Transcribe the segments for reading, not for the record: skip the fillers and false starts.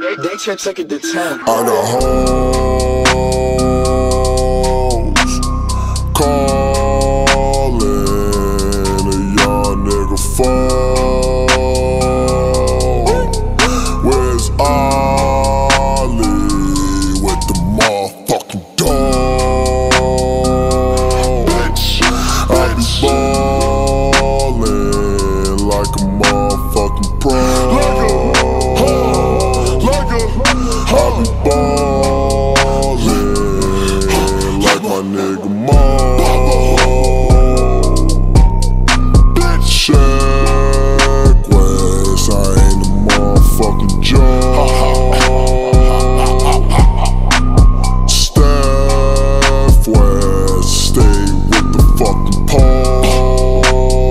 They took it to 10. I got hoes calling a young nigga phone. Where's Ollie with the motherfucking dog? I be ballin' like a motherfucking pro. I be ballin' like my nigga Mo. Check West, I ain't a motherfucking joke. Steph West, stay with the fucking pole.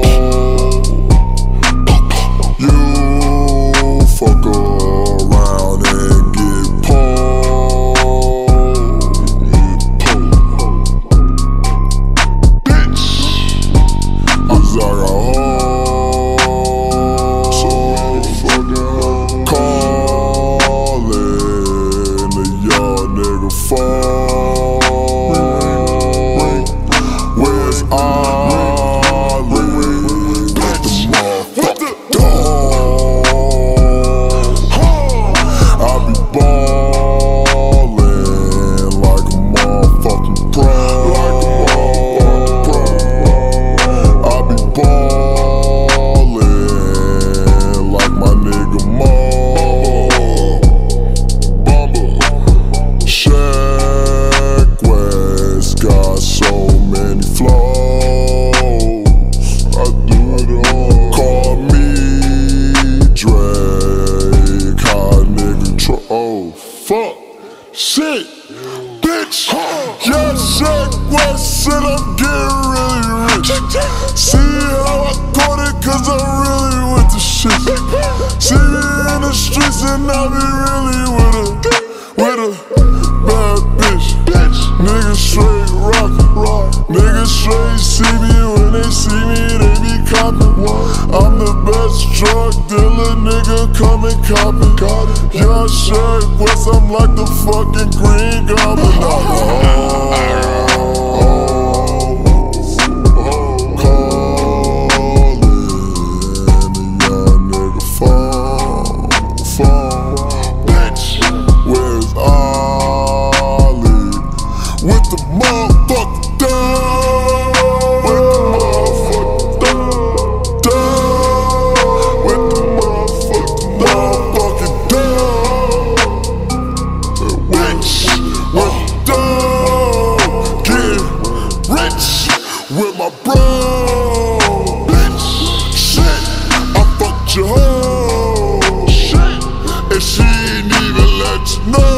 You fuck around and get where's Ollie with the motherfucking dog? I be ballin' like a motherfucking pro. I be ballin' like my nigga Mo. Got so many flows, I do it all. Call me Drake, hot nigga oh fuck, shit, bitch. Yeah, Shaq West said I'm getting really rich. See how I caught it, cause I really with the shit. See me in the streets and I be really with a bad bitch. Niggas straight rockin', niggas straight see me when they see me, they be coppin'. I'm the best drug dealer, nigga, come and cop it. Young Shaq West, I'm like the fucking Green Goblin. With the motherfucking dog, with the motherfucking dog, with the motherfucking dog. Rich with the dog, get rich with my bro. Bitch, shit, I fucked your hoe, shit, and she ain't even let you know.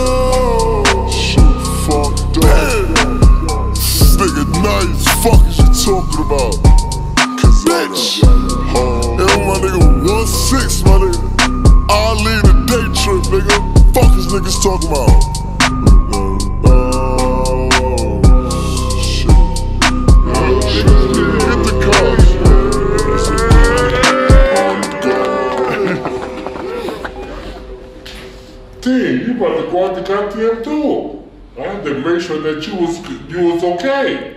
Fuck is you talking about? Cause bitch, and my nigga 1-6, my nigga. I'll leave the day trip, nigga. Fuck is niggas talking about? Shit. Get the car. Damn, you about to go out the goddamn door. I had to make sure that you was okay.